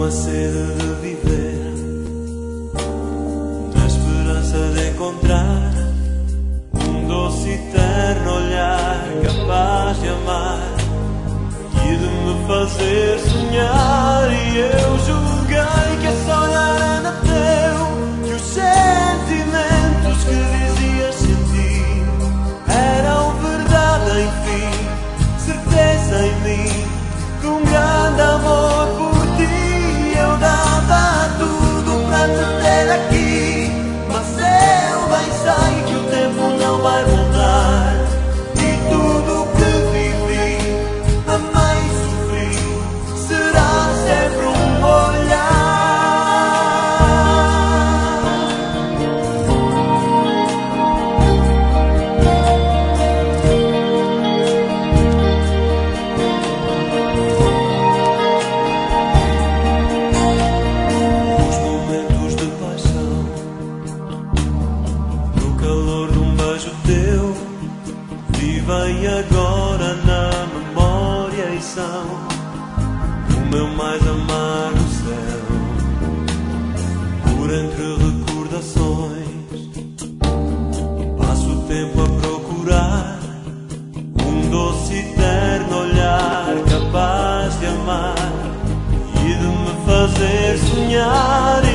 uma sede de viver, na esperança de encontrar um doce e terno olhar capaz de amar e de me fazer sonhar. E eu julguei que esse olhar era teu, que os sentimentos que dizias sentir eram verdade, enfim, certeza em mim de um grande amor por ti. Eu dava tudo para te ter aqui, mas eu bem sei que o tempo não vai voltar. E tudo o que vivi, amei e sofri, será sempre um olhar. Os momentos de paixão, no calor de um beijo teu, vivem agora na memória e são o meu mais amargo céu. Por entre recordações, passo o tempo a procurar um doce e terno olhar capaz de amar e de me fazer sonhar.